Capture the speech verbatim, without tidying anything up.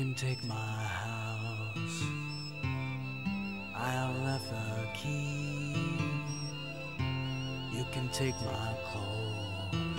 can take my house, I have left the key. You can take my clothes,